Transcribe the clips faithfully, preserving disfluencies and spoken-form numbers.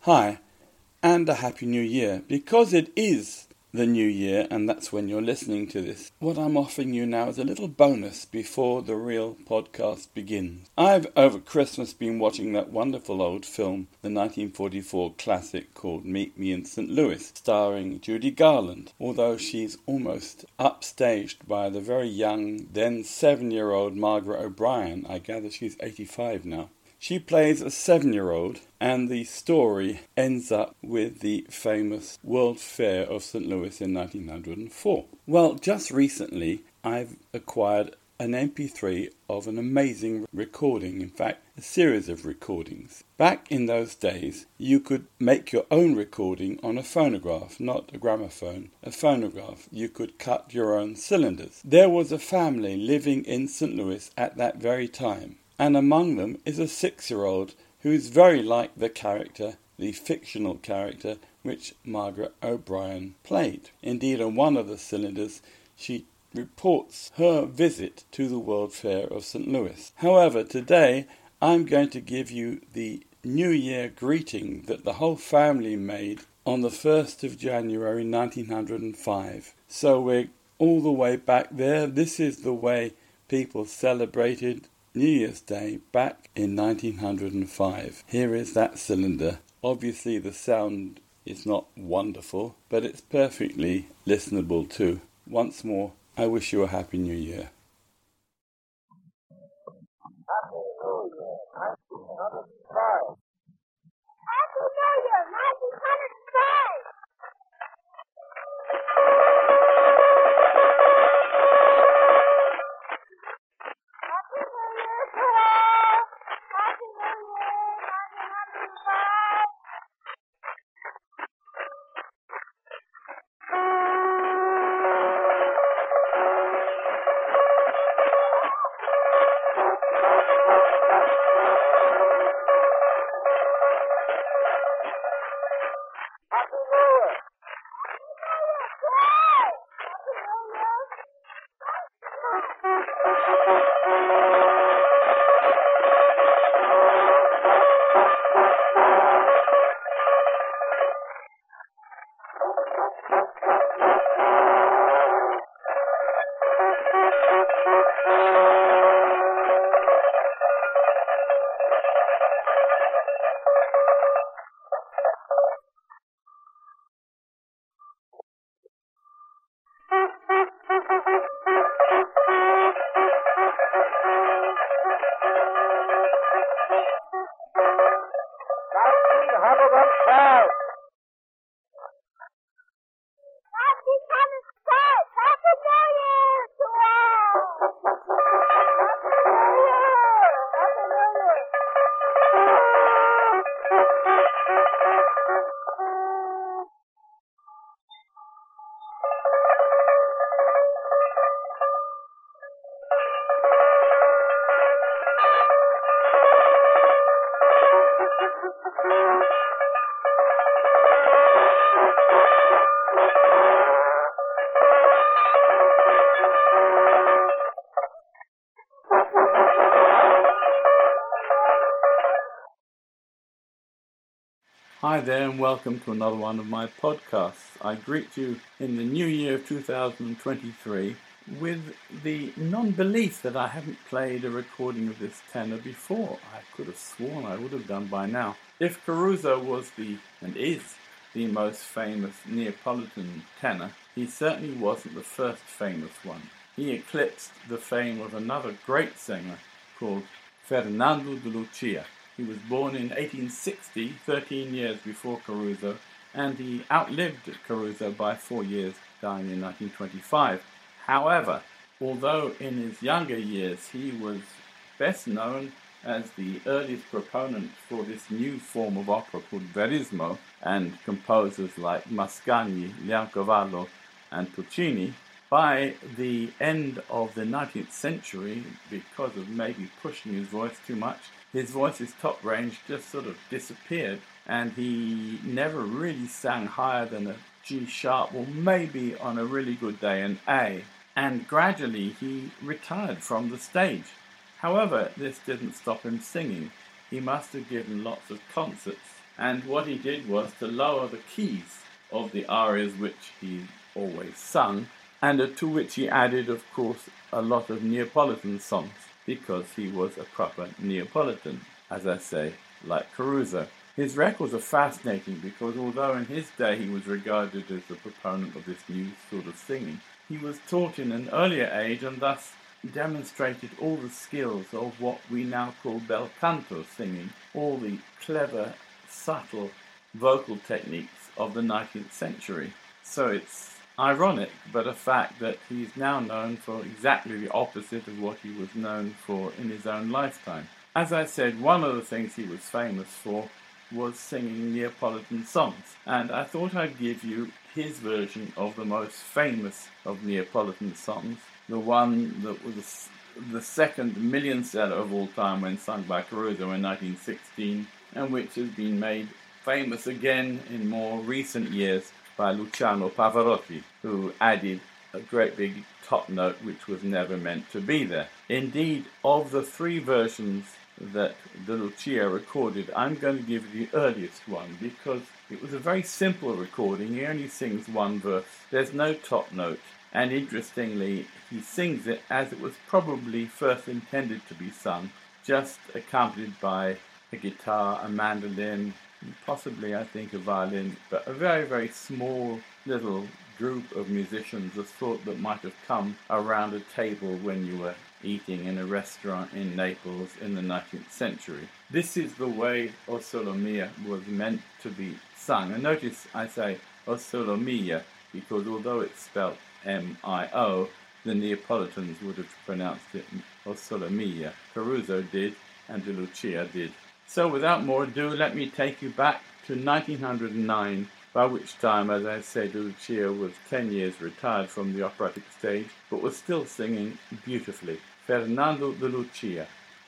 Hi, and a Happy New Year. Because it is the New Year, and that's when you're listening to this, what I'm offering you now is a little bonus before the real podcast begins. I've, over Christmas, been watching that wonderful old film, the nineteen forty-four classic called Meet Me in Saint Louis, starring Judy Garland, although she's almost upstaged by the very young, then seven-year-old Margaret O'Brien. I gather she's eighty-five now. She plays a seven-year-old, and the story ends up with the famous World Fair of Saint Louis in nineteen oh four. Well, just recently, I've acquired an M P three of an amazing recording, in fact, a series of recordings. Back in those days, you could make your own recording on a phonograph, not a gramophone, a phonograph. You could cut your own cylinders. There was a family living in Saint Louis at that very time. And among them is a six-year-old who is very like the character, the fictional character, which Margaret O'Brien played. Indeed, on one of the cylinders, she reports her visit to the World Fair of Saint Louis. However, today I'm going to give you the New Year greeting that the whole family made on the first of January nineteen oh five. So we're all the way back there. This is the way people celebrated New Year's Day back in nineteen oh five. Here is that cylinder. Obviously the sound is not wonderful, but it's perfectly listenable too. Once more, I wish you a Happy New Year. Happy New Year, nineteen oh five. Happy New Year, nineteen oh five. Hi there and welcome to another one of my podcasts. I greet you in the new year of two thousand twenty-three with the non-belief that I haven't played a recording of this tenor before. I could have sworn I would have done by now. If Caruso was the, and is, the most famous Neapolitan tenor, he certainly wasn't the first famous one. He eclipsed the fame of another great singer called Fernando de Lucia. He was born in eighteen sixty, thirteen years before Caruso, and he outlived Caruso by four years, dying in nineteen twenty-five. However, although in his younger years he was best known as the earliest proponent for this new form of opera called verismo, and composers like Mascagni, Leoncavallo, and Puccini, by the end of the nineteenth century, because of maybe pushing his voice too much, his voice's top range just sort of disappeared, and he never really sang higher than a G sharp, or maybe on a really good day an A. And gradually he retired from the stage. However, this didn't stop him singing. He must have given lots of concerts And what he did was to lower the keys of the arias which he always sung, and to which he added, of course, a lot of Neapolitan songs, because he was a proper Neapolitan, as I say, like Caruso. His records are fascinating because although in his day he was regarded as the proponent of this new sort of singing, he was taught in an earlier age and thus demonstrated all the skills of what we now call bel canto singing, all the clever, subtle vocal techniques of the nineteenth century. So it's ironic, but a fact that he's now known for exactly the opposite of what he was known for in his own lifetime. As I said, one of the things he was famous for was singing Neapolitan songs, and I thought I'd give you his version of the most famous of Neapolitan songs, the one that was the second million seller of all time when sung by Caruso in nineteen sixteen, and which has been made famous again in more recent years by Luciano Pavarotti, who added a great big top note which was never meant to be there. Indeed, of the three versions that De Lucia recorded, I'm going to give you the earliest one because it was a very simple recording. He only sings one verse. There's no top note, and interestingly, he sings it as it was probably first intended to be sung, just accompanied by a guitar, a mandolin, possibly, I think, a violin, but a very, very small little group of musicians, the sort that might have come around a table when you were eating in a restaurant in Naples in the nineteenth century. This is the way O Sole Mio was meant to be sung. And notice I say O Sole Mio because although it's spelled M I O, the Neapolitans would have pronounced it O Sole Mio. Caruso did, and De Lucia did. So without more ado, let me take you back to nineteen oh nine, by which time, as I said, De Lucia was ten years retired from the operatic stage, but was still singing beautifully. Fernando De Lucia.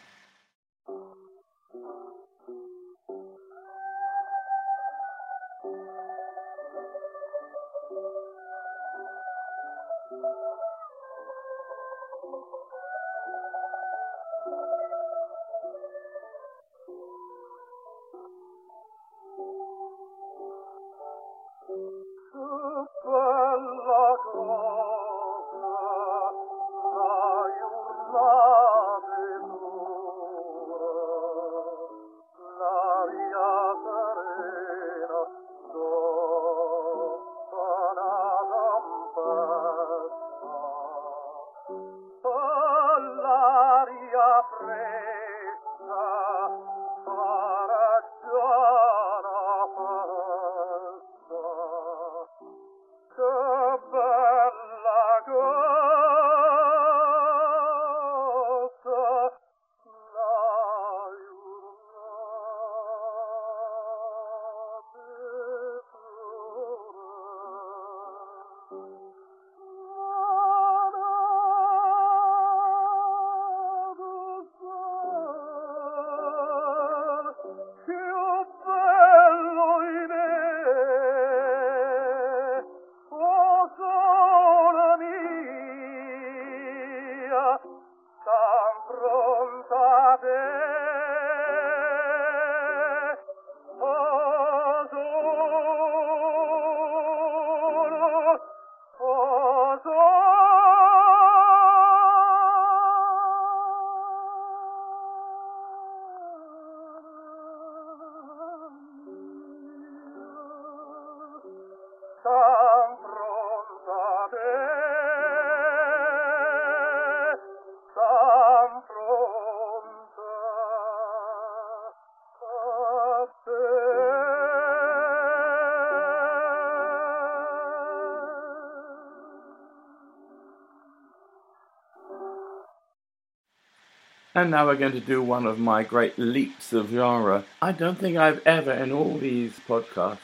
And now we're going to do one of my great leaps of genre. I don't think I've ever, in all these podcasts,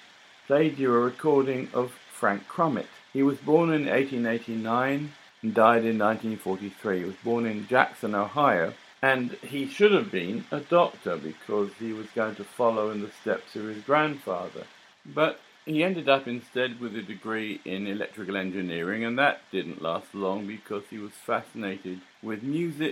played you a recording of Frank Cromit. He was born in eighteen eighty-nine and died in nineteen forty-three. He was born in Jackson, Ohio, and he should have been a doctor because he was going to follow in the steps of his grandfather. But he ended up instead with a degree in electrical engineering, and that didn't last long because he was fascinated with music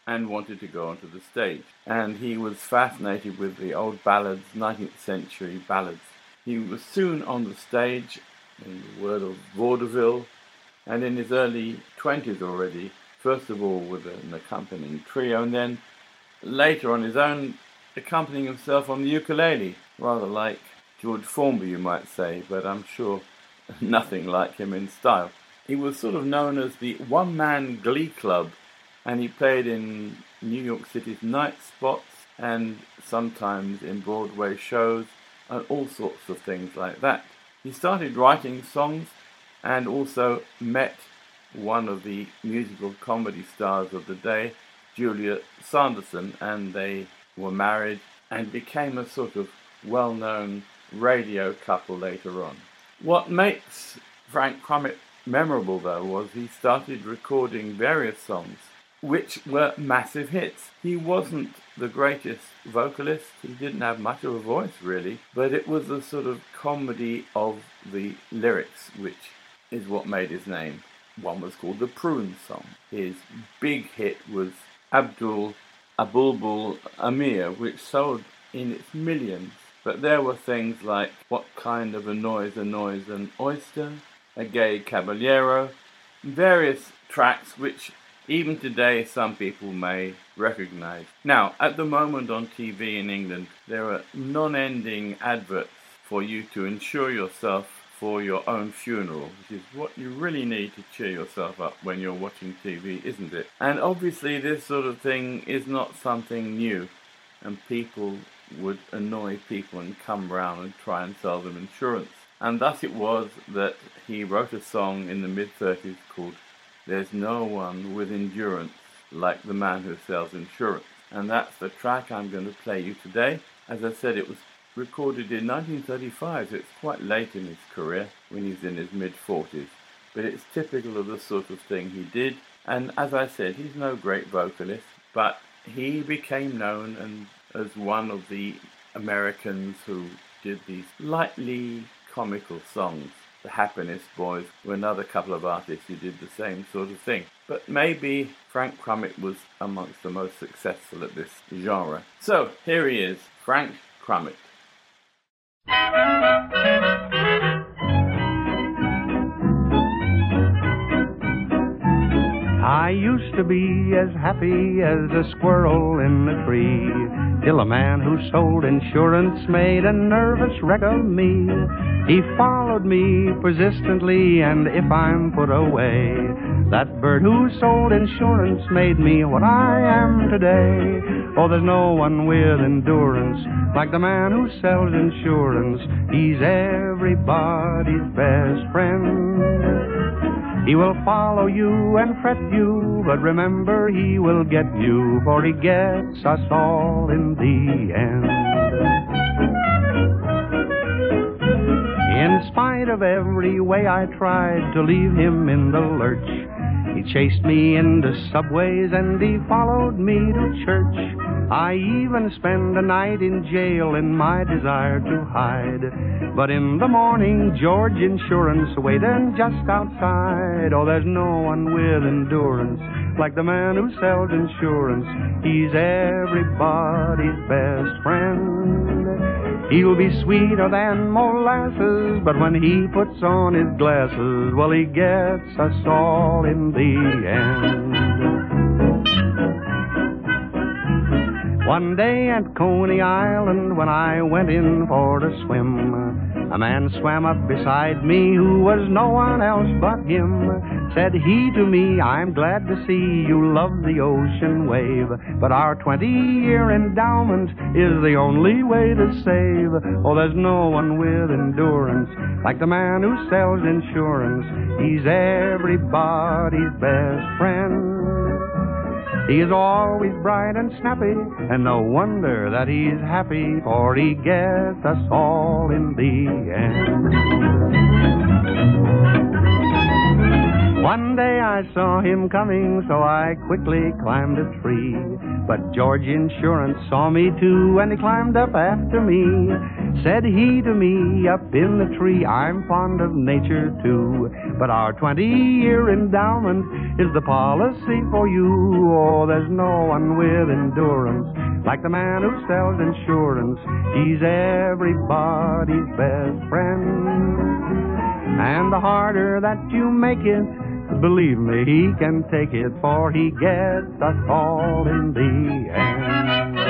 and wanted to go onto the stage. And he was fascinated with the old ballads, nineteenth century ballads. He was soon on the stage, in the word of vaudeville, and in his early twenties already, first of all with an accompanying trio, and then later on his own, accompanying himself on the ukulele, rather like George Formby, you might say, but I'm sure nothing like him in style. He was sort of known as the one-man glee club, and he played in New York City's night spots and sometimes in Broadway shows and all sorts of things like that. He started writing songs and also met one of the musical comedy stars of the day, Julia Sanderson, and they were married and became a sort of well-known radio couple later on. What makes Frank Crumit memorable, though, was he started recording various songs which were massive hits. He wasn't the greatest vocalist, he didn't have much of a voice really, but it was a sort of comedy of the lyrics, which is what made his name. One was called the Prune Song. His big hit was Abdul Abulbul Amir, which sold in its millions. But there were things like What Kind of a Noise Annoys an Oyster, A Gay Caballero, various tracks which even today some people may recognize. Now, at the moment on T V in England, there are non-ending adverts for you to insure yourself for your own funeral, which is what you really need to cheer yourself up when you're watching T V, isn't it? And obviously this sort of thing is not something new, and people would annoy people and come round and try and sell them insurance. And thus it was that he wrote a song in the mid-thirties called There's No One With Endurance Like the Man Who Sells Insurance. And that's the track I'm going to play you today. As I said, it was recorded in nineteen thirty-five, so it's quite late in his career when he's in his mid-forties. But it's typical of the sort of thing he did. And as I said, he's no great vocalist, but he became known and as one of the Americans who did these lightly comical songs. The Happiness Boys were another couple of artists who did the same sort of thing. But maybe Frank Crumit was amongst the most successful at this genre. So here he is, Frank Crumit. I used to be as happy as a squirrel in a tree, till a man who sold insurance made a nervous wreck of me. He followed me persistently, and if I'm put away, that bird who sold insurance made me what I am today. Oh, there's no one with endurance like the man who sells insurance. He's everybody's best friend. He will follow you and fret you, but remember he will get you, for he gets us all in the end. In spite of every way I tried to leave him in the lurch, he chased me into subways and he followed me to church. I even spent a night in jail in my desire to hide, but in the morning George Insurance waited just outside. Oh, there's no one with endurance like the man who sells insurance. He's everybody's best friend. He'll be sweeter than molasses, but when he puts on his glasses, well, he gets us all in the end. One day at Coney Island, when I went in for a swim, a man swam up beside me who was no one else but him. Said he to me, I'm glad to see you love the ocean wave, but our twenty-year endowment is the only way to save. Oh, there's no one with endurance like the man who sells insurance. He's everybody's best friend. He is always bright and snappy, and no wonder that he's happy, for he gets us all in the end. One day I saw him coming, so I quickly climbed a tree. But George Insurance saw me too, and he climbed up after me. Said he to me up in the tree, I'm fond of nature too, but our twenty-year endowment is the policy for you. Oh, there's no one with endurance like the man who sells insurance. He's everybody's best friend. And the harder that you make it, believe me, he can take it, for he gets us all in the end.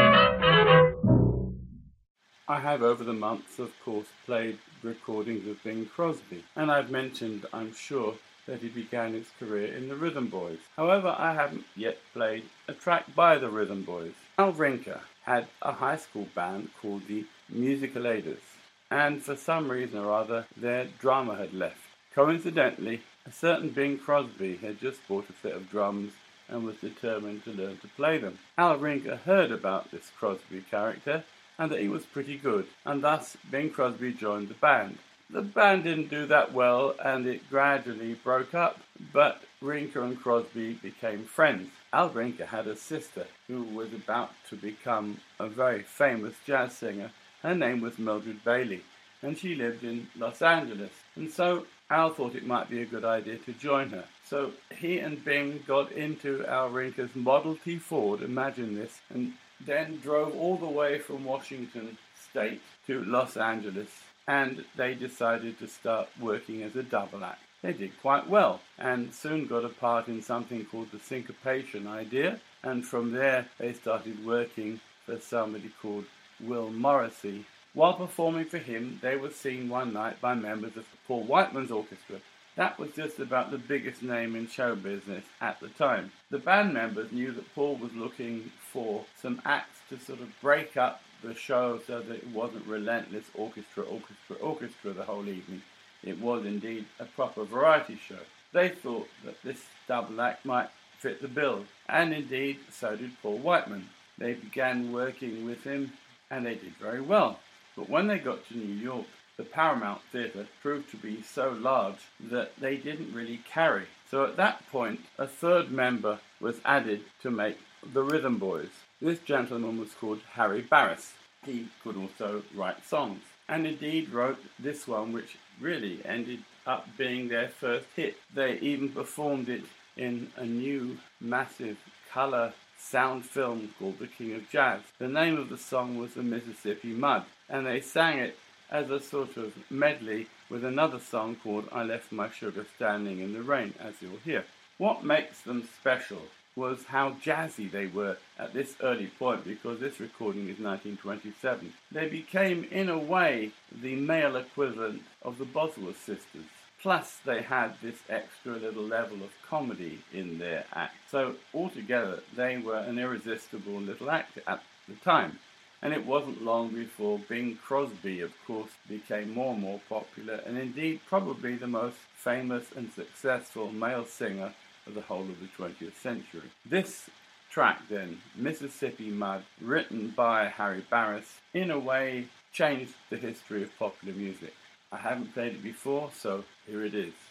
I have over the months, of course, played recordings of Bing Crosby, and I've mentioned, I'm sure, that he began his career in the Rhythm Boys. However, I haven't yet played a track by the Rhythm Boys. Al Rinker had a high school band called the Musical Aiders, and for some reason or other, their drummer had left. Coincidentally, a certain Bing Crosby had just bought a set of drums and was determined to learn to play them. Al Rinker heard about this Crosby character and that he was pretty good, and thus Bing Crosby joined the band. The band didn't do that well, and it gradually broke up, but Rinker and Crosby became friends. Al Rinker had a sister who was about to become a very famous jazz singer. Her name was Mildred Bailey, and she lived in Los Angeles, and so Al thought it might be a good idea to join her. So he and Bing got into Al Rinker's Model T Ford, imagine this, and then drove all the way from Washington State to Los Angeles, and they decided to start working as a double act. They did quite well, and soon got a part in something called the Syncopation Idea, and from there they started working for somebody called Will Morrissey. While performing for him, they were seen one night by members of Paul Whiteman's orchestra. That was just about the biggest name in show business at the time. The band members knew that Paul was looking for some acts to sort of break up the show so that it wasn't relentless orchestra, orchestra, orchestra the whole evening. It was indeed a proper variety show. They thought that this double act might fit the bill, and indeed so did Paul Whiteman. They began working with him, and they did very well. But when they got to New York, the Paramount Theatre proved to be so large that they didn't really carry. So at that point, a third member was added to make the Rhythm Boys. This gentleman was called Harry Barris. He could also write songs, and indeed wrote this one, which really ended up being their first hit. They even performed it in a new, massive colour sound film called The King of Jazz. The name of the song was The Mississippi Mud, and they sang it as a sort of medley with another song called I Left My Sugar Standing in the Rain, as you'll hear. What makes them special was how jazzy they were at this early point, because this recording is nineteen twenty-seven. They became, in a way, the male equivalent of the Boswell sisters. Plus, they had this extra little level of comedy in their act. So, altogether, they were an irresistible little act at the time. And it wasn't long before Bing Crosby, of course, became more and more popular, and indeed probably the most famous and successful male singer of the whole of the twentieth century. This track then, Mississippi Mud, written by Harry Barris, in a way changed the history of popular music. I haven't played it before, so here it is.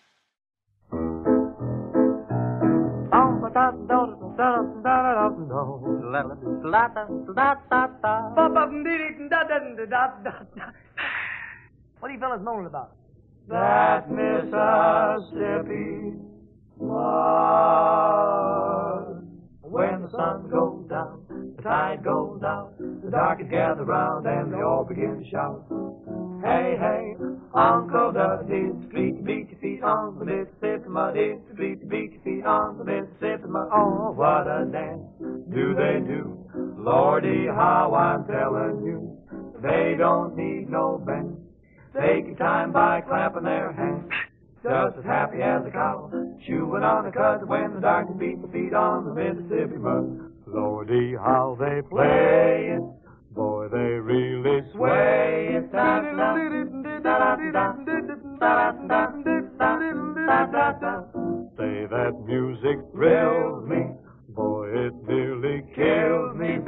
What are you fellas moaning about? That Mississippi mud. When the sun goes down, the tide goes out, the darkies gather round and they all begin to shout. Hey, hey, Uncle Dudley, it's free to beat your feet on the Mississippi mud. It's free to beat your feet on the Mississippi mud. Oh, what a dance do they do? Lordy, how I'm telling you, they don't need no band. Take your time by clapping their hands, just as happy as a cow, chewing on a cud when the darkies beat their feet on the Mississippi mud. Lordy, how they play it, boy, they really sway it. Say that music thrills me, boy, it nearly kills me.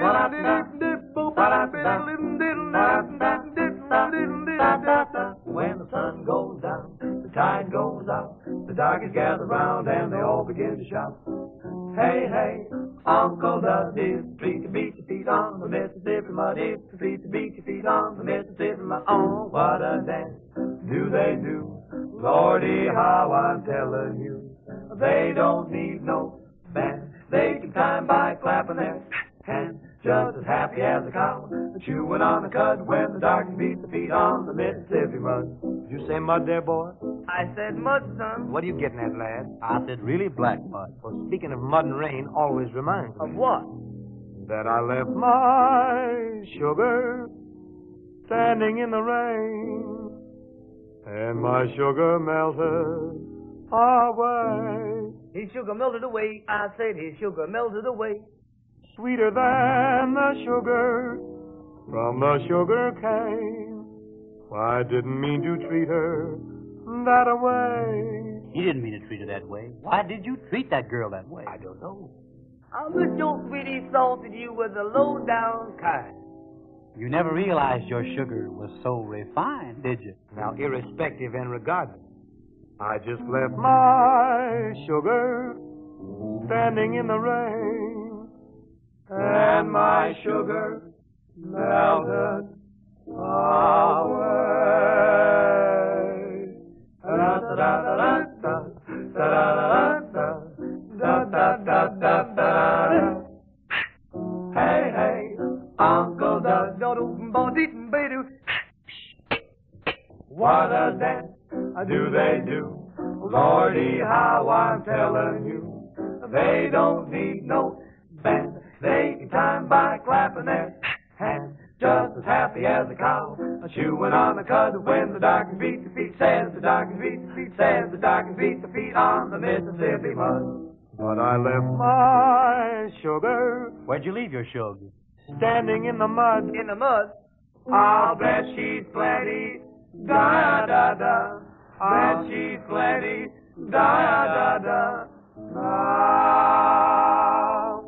When the sun goes down, the tide goes out, the darkies gather round and they all begin to shout. Hey, hey, Uncle Dud is free to beat your feet on the Mississippi mud. It's free to beat your feet on the Mississippi mud. Oh, what a dance do they do? Lordy, how I'm telling you. They don't need no band. They can time by clapping their hands. Just as happy as a cow chewing on the cud when the darkies beat the feet on the Mississippi mud. You say mud there, boy? I said mud, son. What are you getting at, lad? I said really black mud. Well, speaking of mud and rain, always reminds me. Of what? That I left my sugar standing in the rain, and my sugar melted away. His sugar melted away. I said his sugar melted away. Sweeter than the sugar from the sugar cane. I didn't mean to treat her that way. You didn't mean to treat her that way. Why did you treat that girl that way? I don't know. I wish your sweetie salted you with a low-down kind. You never realized your sugar was so refined, did you? Now, irrespective and regardless, I just left my sugar standing in the rain, and my sugar melted away. Hey, hey, Uncle Dud, what a dance do they do? Lordy, how I'm telling you. They don't need no band. They can time by clapping their hands. Just as happy as a cow chewing on the cud when the darkies beat the feet. Says the darkies beat the feet. Says the darkies beat the feet on the Mississippi mud. But I left my sugar. Where'd you leave your sugar? Standing in the mud. In the mud? I'll bet she's plenty. Da da da. Bet she's plenty. Da da da. Ah.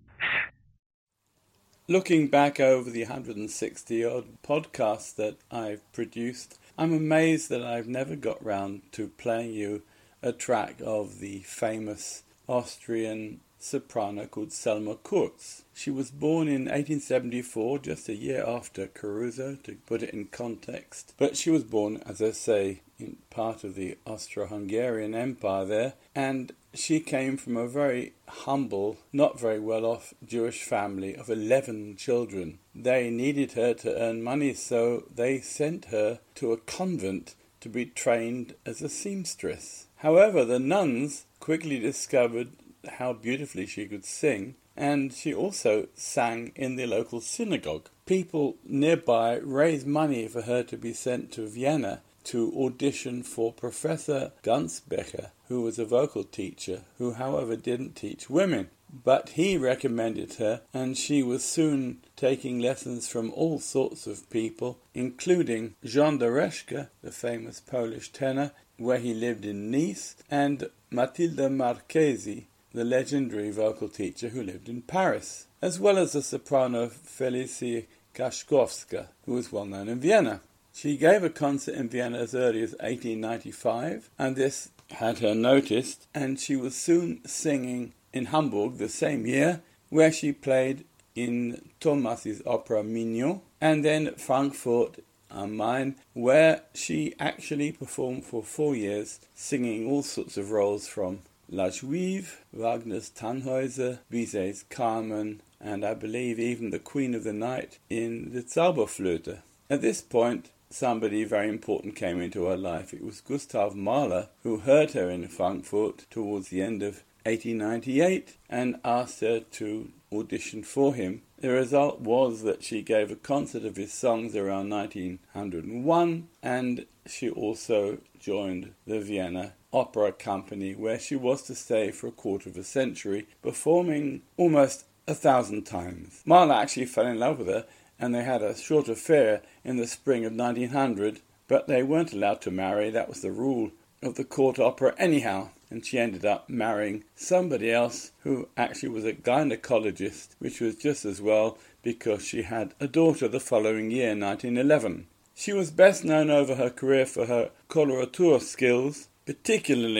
Looking back over the one hundred sixty odd podcasts that I've produced, I'm amazed that I've never got round to playing you a track of the famous Austrian soprano called Selma Kurz. She was born in eighteen seventy-four, just a year after Caruso, to put it in context. But she was born, as I say, in part of the Austro-Hungarian Empire there, and she came from a very humble, not very well-off Jewish family of eleven children. They needed her to earn money, so they sent her to a convent to be trained as a seamstress. However, the nuns quickly discovered how beautifully she could sing, and she also sang in the local synagogue. People nearby raised money for her to be sent to Vienna to audition for Professor Gunsbecker, who was a vocal teacher, who however didn't teach women. But he recommended her, and she was soon taking lessons from all sorts of people, including Jean Dereshka, the famous Polish tenor, where he lived in Nice, and Matilda Marchesi, the legendary vocal teacher who lived in Paris, as well as the soprano Felicie Kaszkowska, who was well known in Vienna. She gave a concert in Vienna as early as eighteen ninety-five, and this had her noticed, and she was soon singing in Hamburg the same year, where she played in Thomas's opera Mignon, and then Frankfurt am Main, where she actually performed for four years, singing all sorts of roles from La Juive, Wagner's Tannhäuser, Bizet's Carmen, and I believe even the Queen of the Night in the Zauberflöte. At this point, somebody very important came into her life. It was Gustav Mahler, who heard her in Frankfurt towards the end of eighteen ninety-eight and asked her to audition for him. The result was that she gave a concert of his songs around nineteen oh one, and she also joined the Vienna Opera Company, where she was to stay for a quarter of a century, performing almost a thousand times. Mahler actually fell in love with her, and they had a short affair in the spring of nineteen hundred, but they weren't allowed to marry. That was the rule of the court opera anyhow, and she ended up marrying somebody else who actually was a gynecologist, which was just as well because she had a daughter the following year, nineteen eleven. She was best known over her career for her coloratura skills, particularly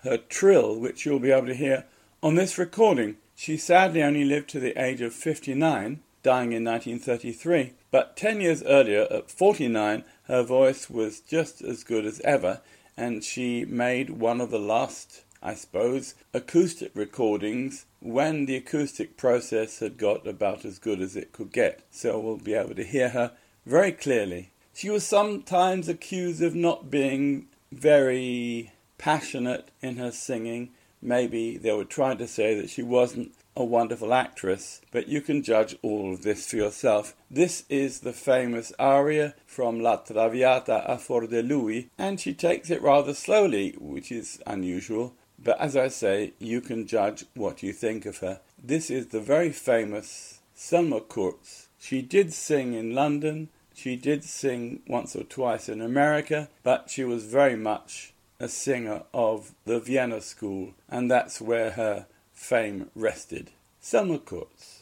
her trill, which you'll be able to hear on this recording. She sadly only lived to the age of fifty-nine, dying in nineteen thirty-three, but ten years earlier, at forty-nine, her voice was just as good as ever, and she made one of the last, I suppose, acoustic recordings when the acoustic process had got about as good as it could get. So we'll be able to hear her very clearly. She was sometimes accused of not being very passionate in her singing. Maybe they were trying to say that she wasn't a wonderful actress, but you can judge all of this for yourself. This is the famous aria from La Traviata a Fuor di Lui, and she takes it rather slowly, which is unusual. But as I say, you can judge what you think of her. This is the very famous Selma Kurz. She did sing in London. She did sing once or twice in America, but she was very much a singer of the Vienna School, and that's where her fame rested. Selma Kurz.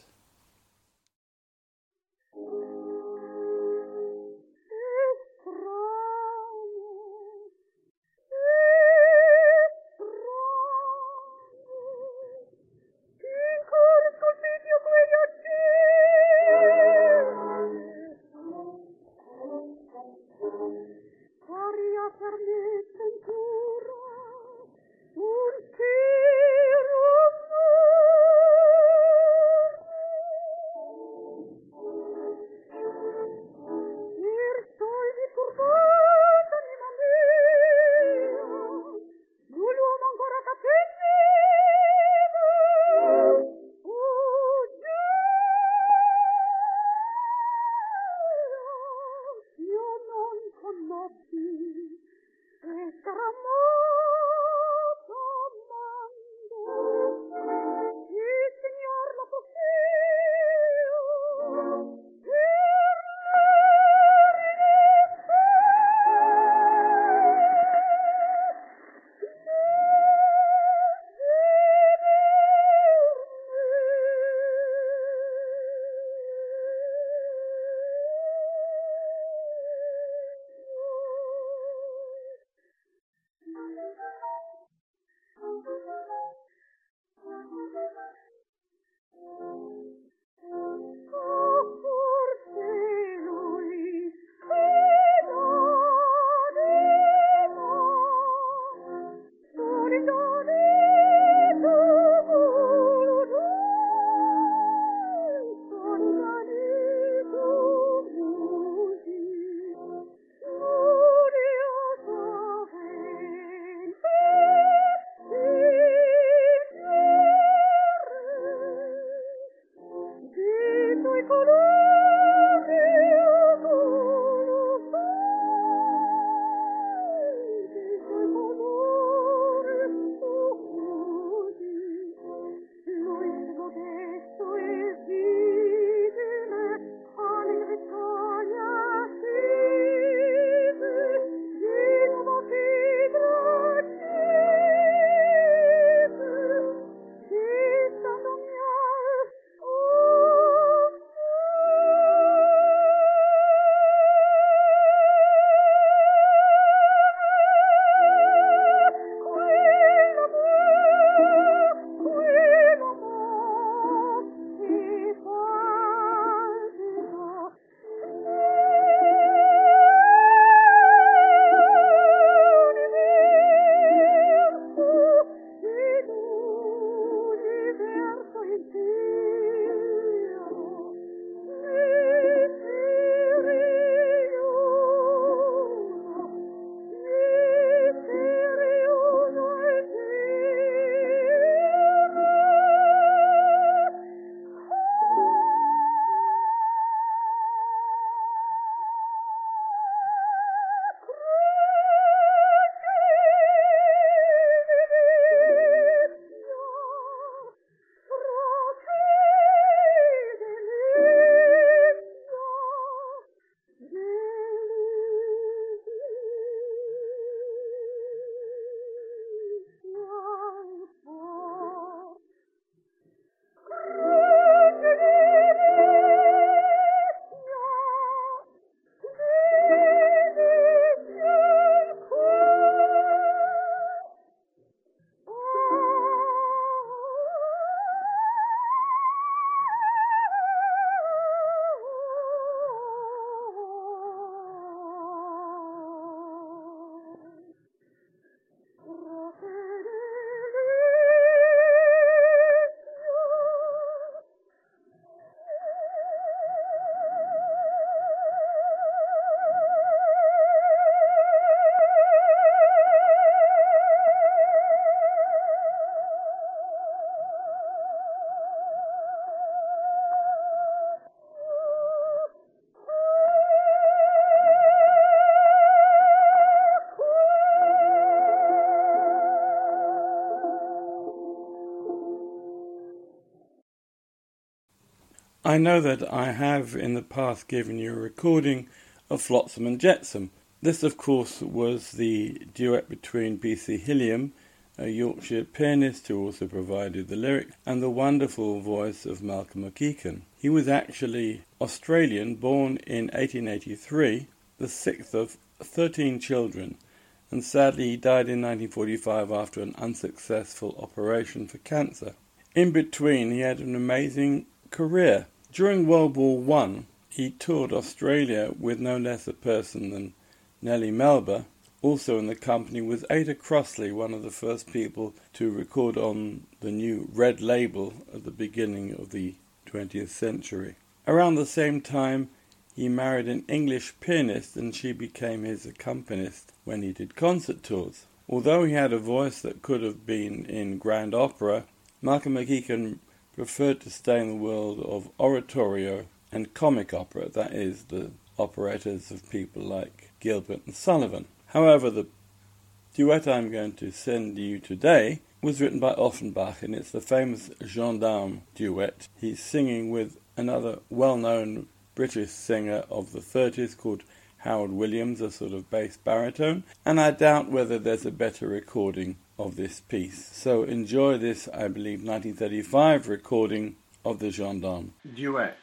I know that I have in the past given you a recording of Flotsam and Jetsam. This, of course, was the duet between B C Hilliam, a Yorkshire pianist who also provided the lyric, and the wonderful voice of Malcolm McEachen. He was actually Australian, born in eighteen eighty-three, the sixth of thirteen children, and sadly he died in nineteen forty-five after an unsuccessful operation for cancer. In between, he had an amazing career. During World War One, he toured Australia with no less a person than Nellie Melba. Also in the company was Ada Crossley, one of the first people to record on the new Red Label at the beginning of the twentieth century. Around the same time, he married an English pianist and she became his accompanist when he did concert tours. Although he had a voice that could have been in grand opera, Malcolm McEachen preferred to stay in the world of oratorio and comic opera, that is, the operettas of people like Gilbert and Sullivan. However, the duet I'm going to send you today was written by Offenbach, and it's the famous Gendarme duet. He's singing with another well-known British singer of the thirties called Howard Williams, a sort of bass baritone, and I doubt whether there's a better recording of this piece. So enjoy this, I believe, nineteen thirty-five recording of the Gendarme duet.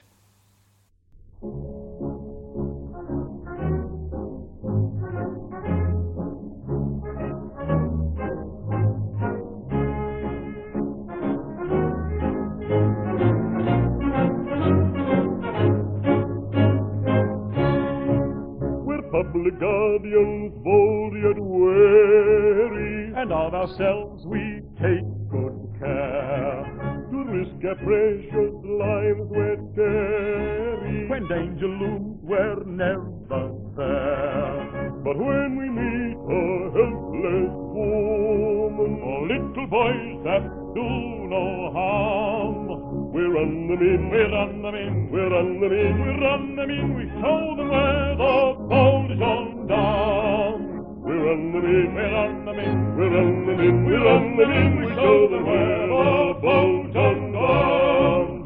Public guardians, bold yet wary, and on ourselves we take good care to risk our precious lives we're daring. When danger looms, we're never there. But when we meet a helpless woman or little boys that do no harm, we run them in, we run them in, we run them in, we run them in, we show them where the bold gendarme. We run them in, we run them in, we run them in, we run them in, we show them where the bold gendarme.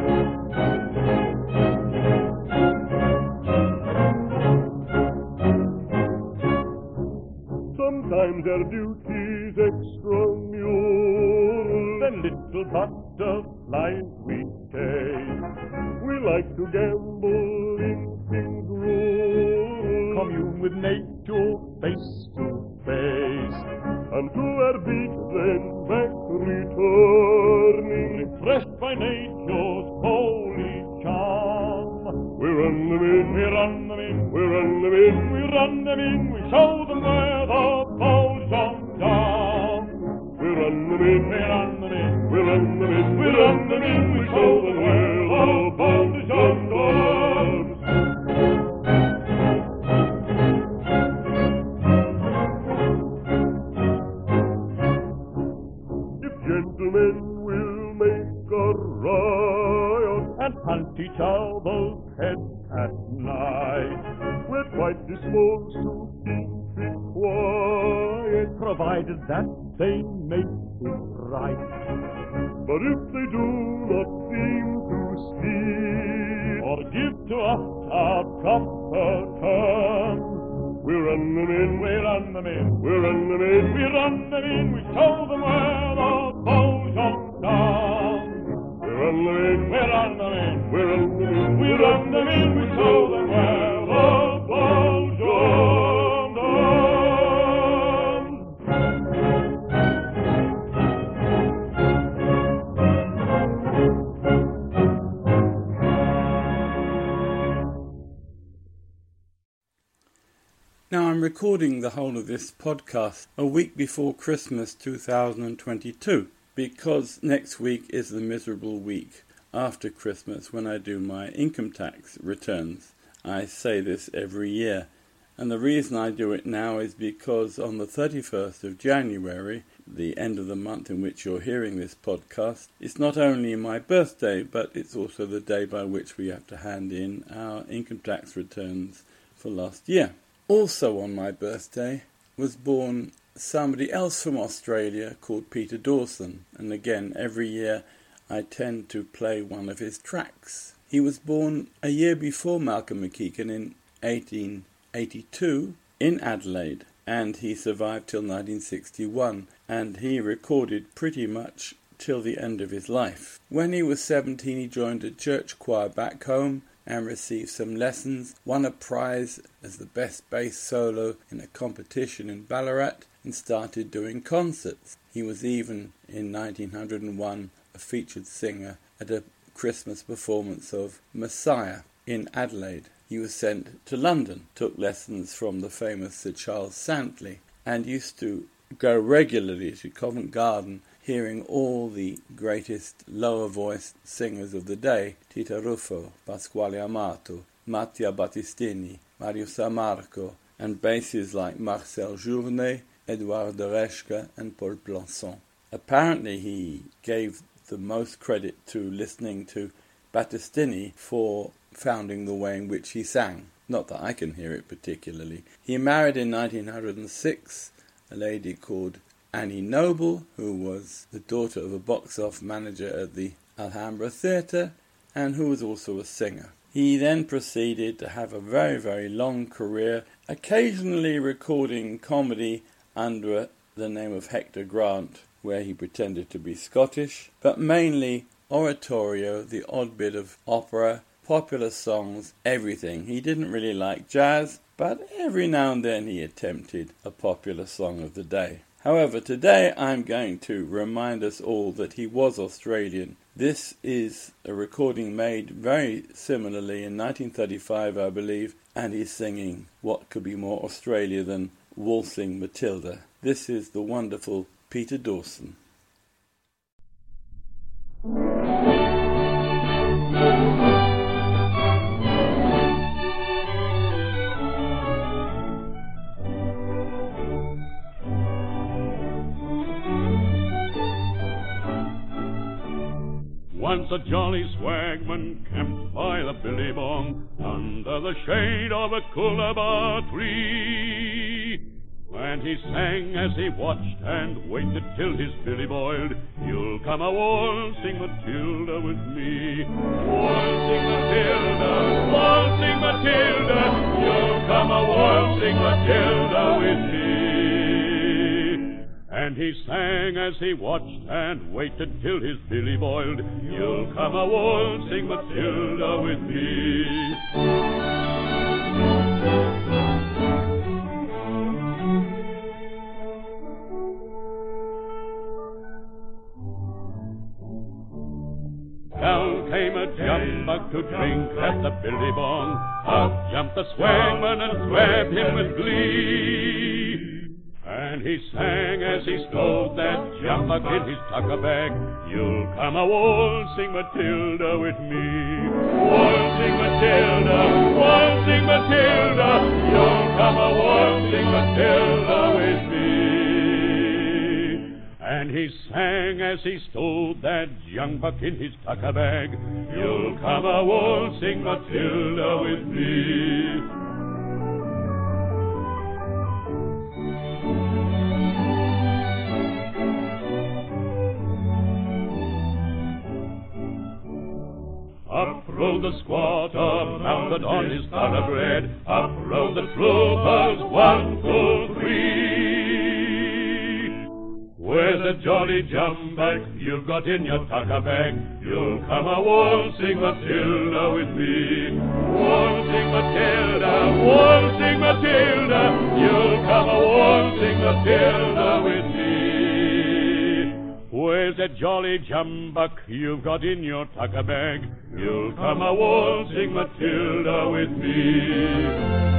Sometimes our duty's extramural, then little butterflies we take. We like to gamble in things rural, commune with nature face to face, and to our beach then back returning, refreshed by nature's holy charm. We run them in, we run them in, we run them in, we run them in, we show them where the bold gendarme. We run them in, we run them in, we run them in, we run them in, we show them where the bold gendarme. If gentlemen will make a riot and hunt each other's heads at night, we're quite disposed to keep it quiet, provided that they make it right. But if they do not seem to speak or give to us our proper terms, we run them in, we run them in, we run them in, we run them in, we show them where the bold gendarme. We run them in, we run them in, we run them in, we run them in, we show them where the bold gendarme. Now, I'm recording the whole of this podcast a week before Christmas two thousand twenty-two, because next week is the miserable week after Christmas when I do my income tax returns. I say this every year, and the reason I do it now is because on the thirty-first of January, the end of the month in which you're hearing this podcast, it's not only my birthday, but it's also the day by which we have to hand in our income tax returns for last year. Also on my birthday was born somebody else from Australia called Peter Dawson, and again every year I tend to play one of his tracks. He was born a year before Malcolm McEachen in eighteen eighty-two in Adelaide, and he survived till nineteen sixty-one, and he recorded pretty much till the end of his life. When he was seventeen, he joined a church choir back home and received some lessons, won a prize as the best bass solo in a competition in Ballarat, and started doing concerts. He was even, in nineteen oh one, a featured singer at a Christmas performance of Messiah in Adelaide. He was sent to London, took lessons from the famous Sir Charles Santley, and used to go regularly to Covent Garden, hearing all the greatest lower-voiced singers of the day, Tito Ruffo, Pasquale Amato, Mattia Battistini, Mario Sammarco, and basses like Marcel Journet, Edouard de Reschke, and Paul Plançon. Apparently he gave the most credit to listening to Battistini for founding the way in which he sang. Not that I can hear it particularly. He married in nineteen oh six a lady called Annie Noble, who was the daughter of a box-office manager at the Alhambra Theatre, and who was also a singer. He then proceeded to have a very, very long career, occasionally recording comedy under the name of Hector Grant, where he pretended to be Scottish, but mainly oratorio, the odd bit of opera, popular songs, everything. He didn't really like jazz, but every now and then he attempted a popular song of the day. However, today I'm going to remind us all that he was Australian. This is a recording made very similarly in nineteen thirty-five, I believe, and he's singing what could be more Australia than Waltzing Matilda. This is the wonderful Peter Dawson. Once a jolly swagman camped by the Billy Bong under the shade of a coolabah tree. And he sang as he watched and waited till his billy boiled. You'll come a waltzing Matilda with me. Waltzing Matilda, waltzing Matilda, you'll come a waltzing Matilda with me. And he sang as he watched and waited till his billy boiled. You'll come a waltzing Matilda with me. Down came a jumbuck to drink at the Billy Bong. Up jumped the swagman and grabbed him with glee. And he sang as he stowed that jumbuck in his tucker bag. You'll come a waltzing Matilda with me. Waltzing Matilda, waltzing Matilda, you'll come a waltzing Matilda with me. And he sang as he stowed that jumbuck in his tucker bag. You'll come a waltzing Matilda with me. Up rode the squatter, mounted on his thoroughbred. Up rode the troopers, one, two, three. Where's the jolly jumbuck you've got in your tucker bag? You'll come a waltzing Matilda with me. Waltzing Matilda, waltzing Matilda, you'll come a waltzing Matilda with me. Where's that jolly jumbuck you've got in your tucker bag? You'll come a waltzing Matilda with me.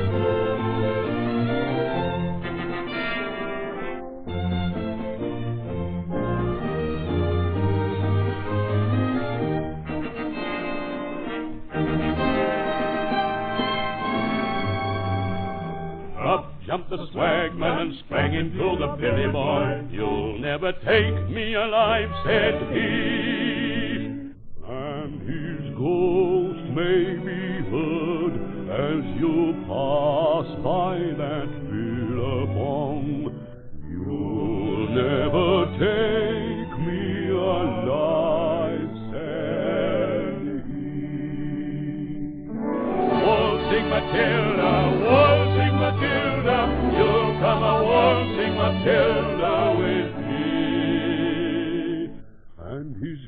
Jumped the swagman and sprang into the Billy Boy. You'll never take me alive, said he. And his ghost may be heard as you pass by that billabong. You'll never take me alive, said he.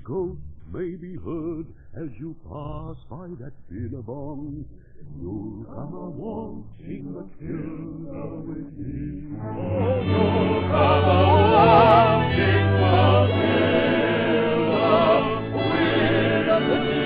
ghost may be heard as you pass by that billabong. You'll come a waltzing Matilda with me. Oh, you'll come a waltzing Matilda with me.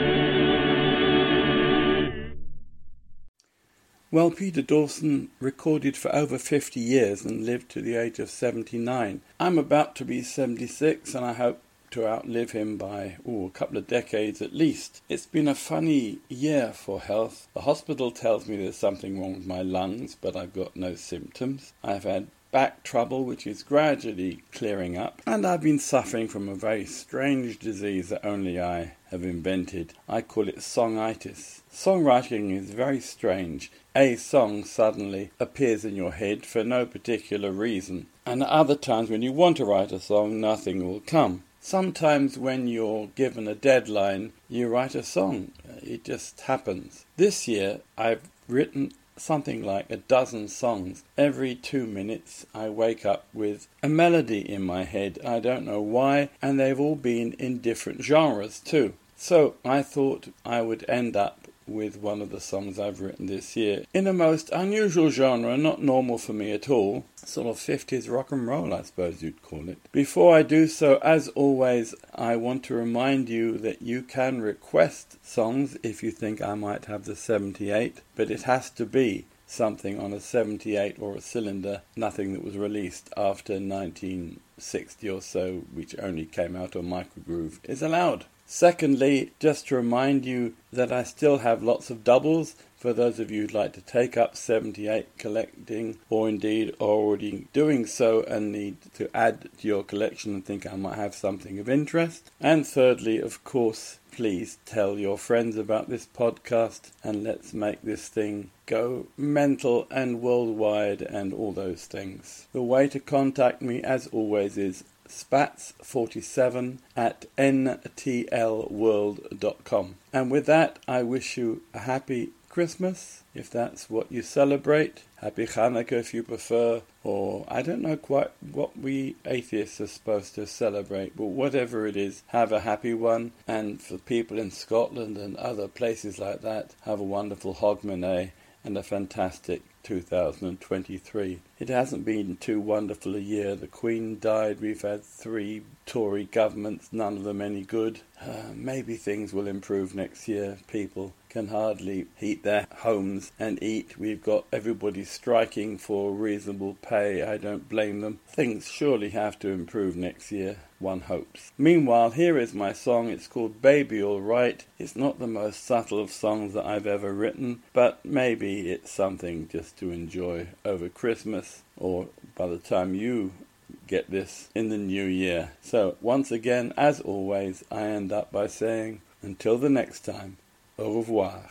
Well, Peter Dawson recorded for over fifty years and lived to the age of seventy-nine. I'm about to be seventy-six and I hope to outlive him by ooh, a couple of decades at least. It's been a funny year for health. The hospital tells me there's something wrong with my lungs, but I've got no symptoms. I've had back trouble, which is gradually clearing up, and I've been suffering from a very strange disease that only I have invented. I call it songitis. Songwriting is very strange. A song suddenly appears in your head for no particular reason, and at other times when you want to write a song, nothing will come. Sometimes when you're given a deadline, you write a song. It just happens. This year, I've written something like a dozen songs. Every two minutes I wake up with a melody in my head. I don't know why, and they've all been in different genres too. So I thought I would end up with one of the songs I've written this year in a most unusual genre, not normal for me at all, sort of fifties rock and roll, I suppose you'd call it. Before I do so, as always, I want to remind you that you can request songs if you think I might have the seventy-eight, but it has to be something on a seventy-eight or a cylinder, nothing that was released after nineteen sixty or so, which only came out on Microgroove, is allowed. Secondly, just to remind you that I still have lots of doubles for those of you who'd like to take up seventy-eight collecting, or indeed are already doing so and need to add to your collection and think I might have something of interest. And thirdly, of course, please tell your friends about this podcast and let's make this thing go mental and worldwide and all those things. The way to contact me, as always, is spats forty-seven at n t l world dot com. And with that, I wish you a happy Christmas, if that's what you celebrate. Happy Hanukkah if you prefer, or I don't know quite what we atheists are supposed to celebrate, but whatever it is, have a happy one. And for people in Scotland and other places like that, have a wonderful Hogmanay and a fantastic two thousand twenty-three. It hasn't been too wonderful a year. The Queen died, we've had three Tory governments, none of them any good. Uh, maybe things will improve next year. People can hardly heat their homes and eat. We've got everybody striking for reasonable pay. I don't blame them. Things surely have to improve next year, one hopes. Meanwhile, here is my song. It's called Baby All Right. It's not the most subtle of songs that I've ever written, but maybe it's something just to enjoy over Christmas, or by the time you get this in the new year. So once again, as always, I end up by saying, until the next time, au revoir.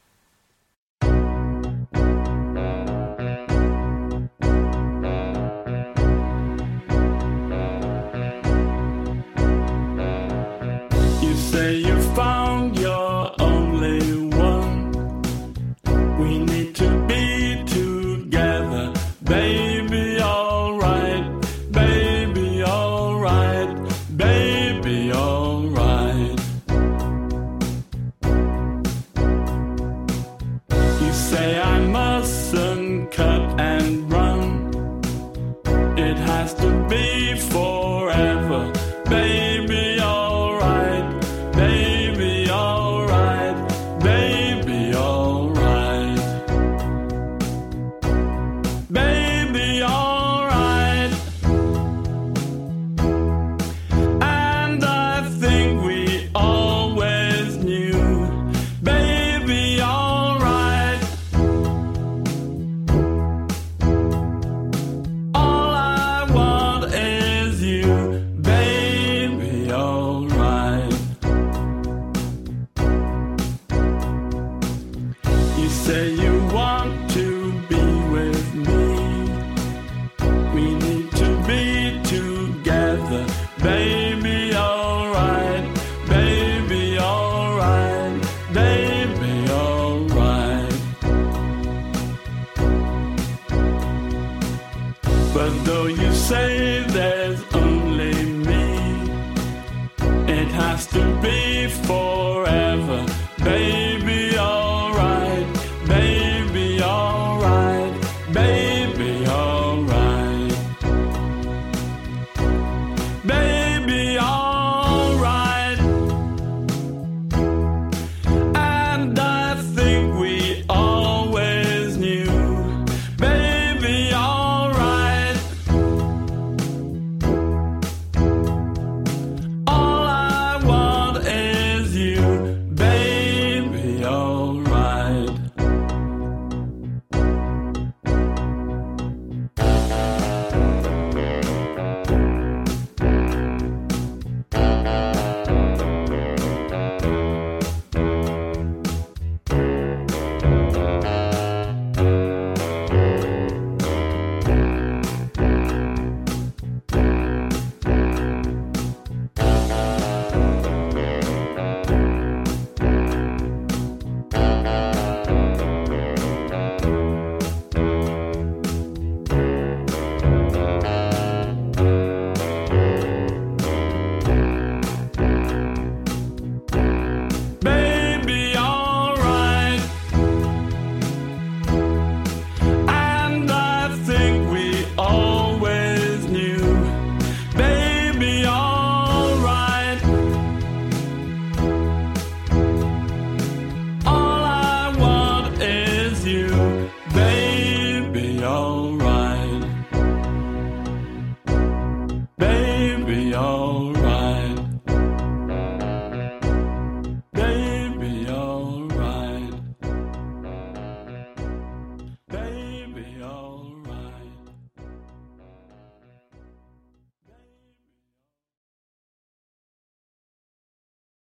You say you found your only one. We need to be together, baby, alright, baby, alright, baby, alright. You say I mustn't cut and run. It has to be forever, baby, alright, baby, alright, baby, alright, baby, alright. And I think we always knew, baby, alright. All I want is you, baby, alright. You say you want to be with me. We need to be together, baby, alright, baby, alright, baby, alright. But though you say there's only me, it has has to be forever. Baby, alright, baby, alright, baby, alright, baby, alright. And I think we always knew, baby, alright. All I want is you, baby, alright. Baby, alright. And I think we always knew, baby, alright. All I want is you, baby, alright, baby, alright.